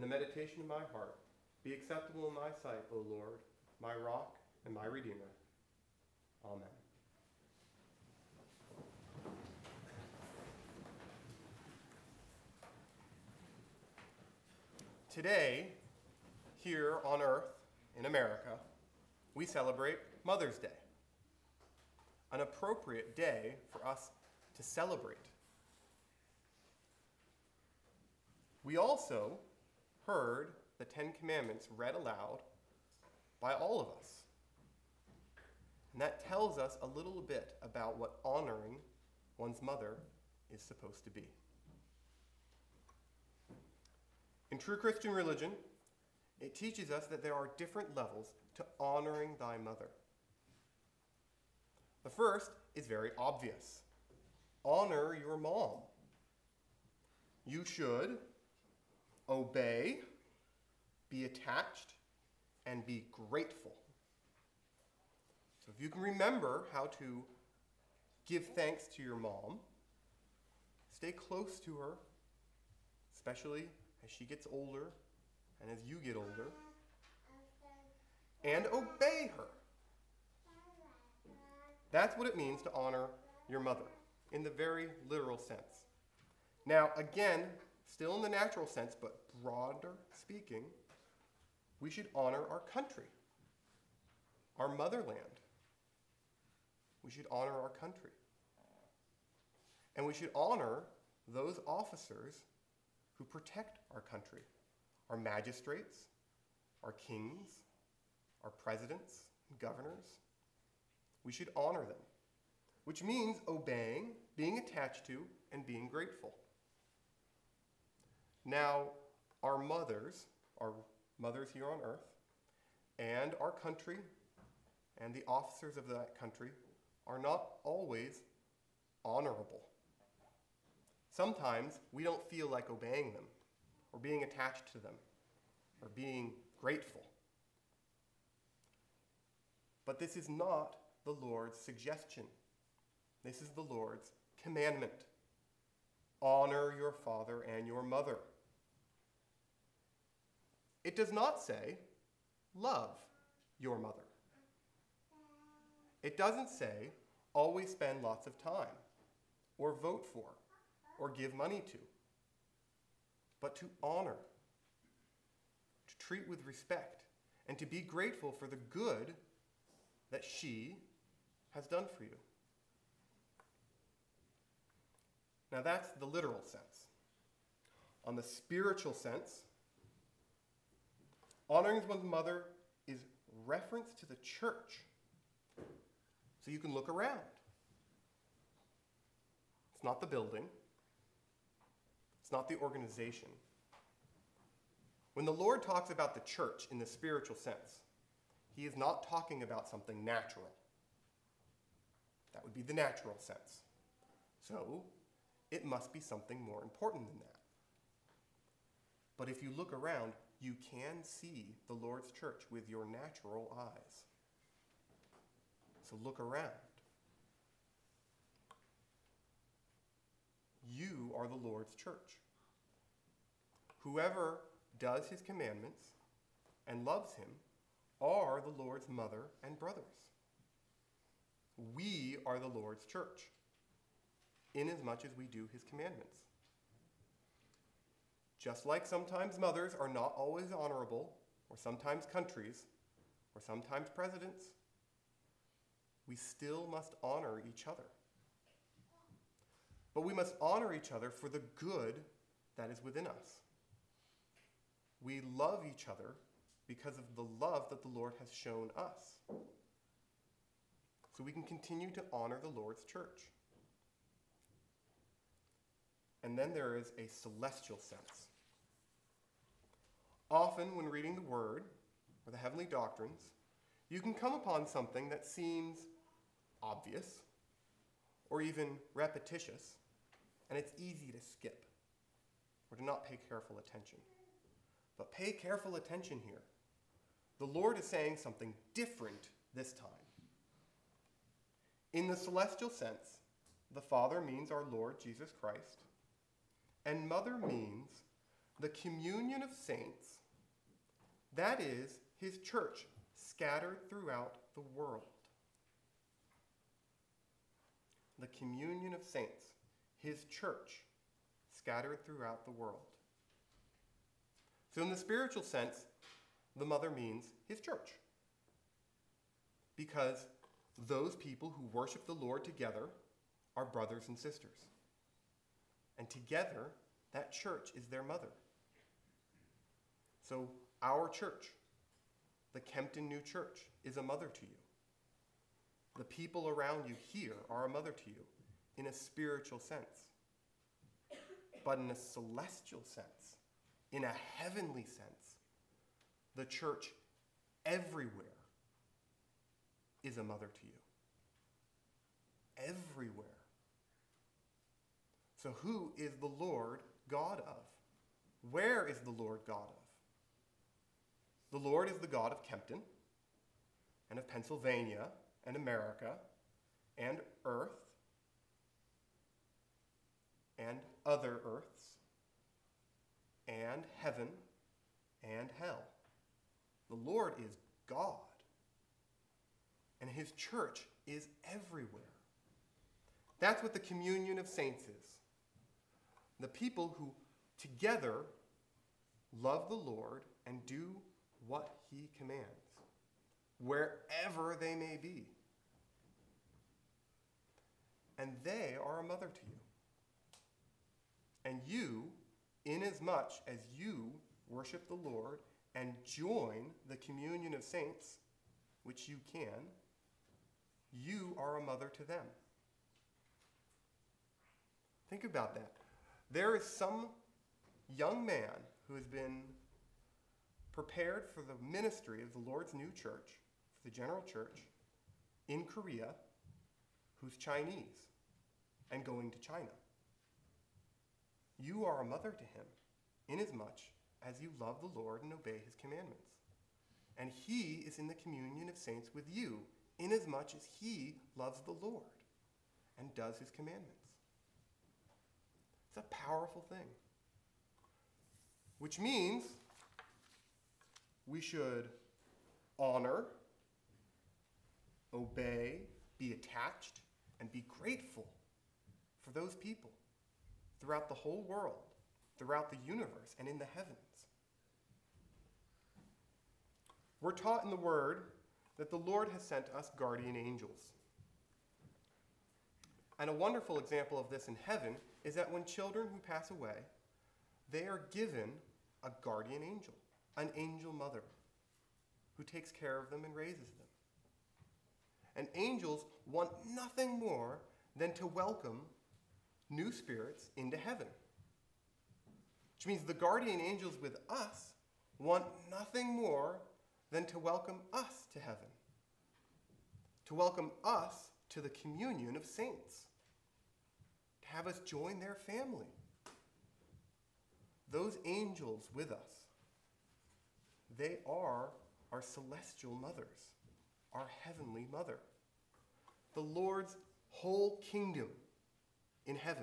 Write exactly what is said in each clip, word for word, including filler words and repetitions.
meditation of my heart be acceptable in thy sight, O Lord, my rock and my redeemer. Amen. Today, here on earth, in America, we celebrate Mother's Day. An appropriate day for us to celebrate. We also heard the Ten Commandments read aloud by all of us. And that tells us a little bit about what honoring one's mother is supposed to be. In true Christian religion, it teaches us that there are different levels to honoring thy mother. The first is very obvious. Honor your mom. You should obey, be attached, and be grateful. So if you can remember how to give thanks to your mom, stay close to her, especially as she gets older and as you get older, and obey her. That's what it means to honor your mother, in the very literal sense. Now, again, still in the natural sense, but broader speaking, we should honor our country, our motherland. We should honor our country. And we should honor those officers who protect our country, our magistrates, our kings, our presidents, and governors. We should honor them, which means obeying, being attached to, and being grateful. Now, our mothers, our mothers here on earth, and our country, and the officers of that country are not always honorable. Sometimes we don't feel like obeying them, or being attached to them, or being grateful. But this is not the Lord's suggestion. This is the Lord's commandment. Honor your father and your mother. It does not say, love your mother. It doesn't say, always spend lots of time, or vote for, or give money to, but to honor, to treat with respect, and to be grateful for the good that she has done for you. Now that's the literal sense. On the spiritual sense, honoring one's mother is reference to the church. So you can look around. It's not the building. It's not the organization. When the Lord talks about the church in the spiritual sense, he is not talking about something natural. That would be the natural sense. So, it must be something more important than that. But if you look around, you can see the Lord's church with your natural eyes. So look around. You are the Lord's church. Whoever does his commandments and loves him are the Lord's mother and brothers. We are the Lord's church, inasmuch as we do his commandments. Just like sometimes mothers are not always honorable, or sometimes countries, or sometimes presidents, we still must honor each other. But we must honor each other for the good that is within us. We love each other because of the love that the Lord has shown us. So we can continue to honor the Lord's church. And then there is a celestial sense. Often when reading the Word or the heavenly doctrines, you can come upon something that seems obvious or even repetitious, and it's easy to skip or to not pay careful attention. But pay careful attention here. The Lord is saying something different this time. In the celestial sense, the Father means our Lord Jesus Christ, and Mother means the communion of saints, that is his church scattered throughout the world. The communion of saints, his church scattered throughout the world. So in the spiritual sense, the mother means his church. Because those people who worship the Lord together are brothers and sisters. And together, that church is their mother. So our church, the Kempton New Church, is a mother to you. The people around you here are a mother to you in a spiritual sense. But in a celestial sense, in a heavenly sense, the church everywhere is a mother to you. Everywhere. So who is the Lord God of? Where is the Lord God of? The Lord is the God of Kempton, and of Pennsylvania, and America, and earth, and other earths, and heaven, and hell. The Lord is God, and his church is everywhere. That's what the communion of saints is. The people who together love the Lord and do what he commands, wherever they may be. And they are a mother to you. And you, inasmuch as you worship the Lord and join the communion of saints, which you can, you are a mother to them. Think about that. There is some young man who has been prepared for the ministry of the Lord's new church, for the general church, in Korea, who's Chinese and going to China. You are a mother to him, inasmuch as you love the Lord and obey his commandments. And he is in the communion of saints with you, inasmuch as he loves the Lord and does his commandments. It's a powerful thing. Which means we should honor, obey, be attached, and be grateful for those people throughout the whole world, throughout the universe, and in the heavens. We're taught in the Word that the Lord has sent us guardian angels. And a wonderful example of this in heaven is that when children who pass away, they are given a guardian angel, an angel mother, who takes care of them and raises them. And angels want nothing more than to welcome new spirits into heaven. Which means the guardian angels with us want nothing more than to welcome us to heaven, to welcome us to the communion of saints, to have us join their family. Those angels with us, they are our celestial mothers, our heavenly mother. The Lord's whole kingdom in heaven,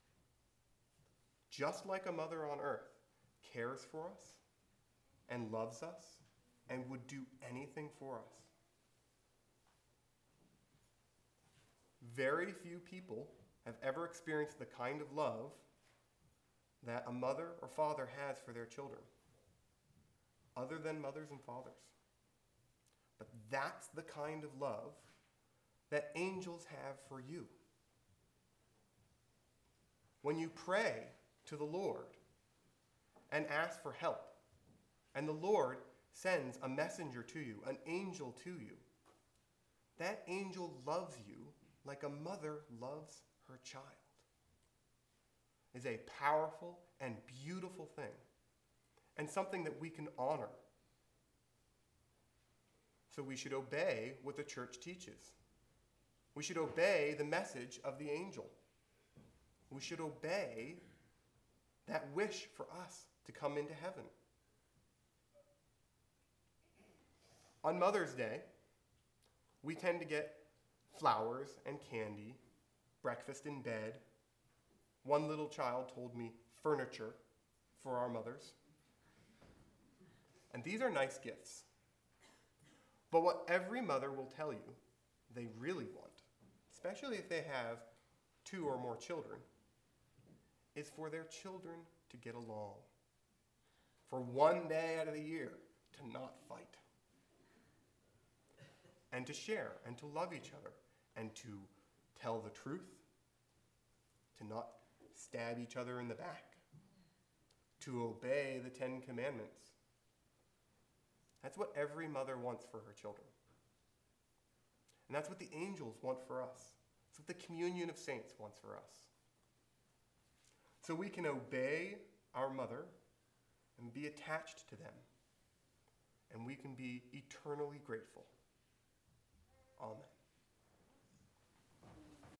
just like a mother on earth, cares for us and loves us and would do anything for us. Very few people have ever experienced the kind of love that a mother or father has for their children, other than mothers and fathers. But that's the kind of love that angels have for you. When you pray to the Lord and ask for help, and the Lord sends a messenger to you, an angel to you, that angel loves you like a mother loves her child. Is a powerful and beautiful thing, and something that we can honor. So we should obey what the church teaches. We should obey the message of the angel. We should obey that wish for us to come into heaven. On Mother's Day, we tend to get flowers and candy, breakfast in bed. One little child told me furniture for our mothers. And these are nice gifts. But what every mother will tell you they really want, especially if they have two or more children, is for their children to get along. For one day out of the year to not fight. And to share and to love each other and to tell the truth, to not stab each other in the back, to obey the Ten Commandments. That's what every mother wants for her children. And that's what the angels want for us. That's what the communion of saints wants for us. So we can obey our mother and be attached to them. And we can be eternally grateful. Amen.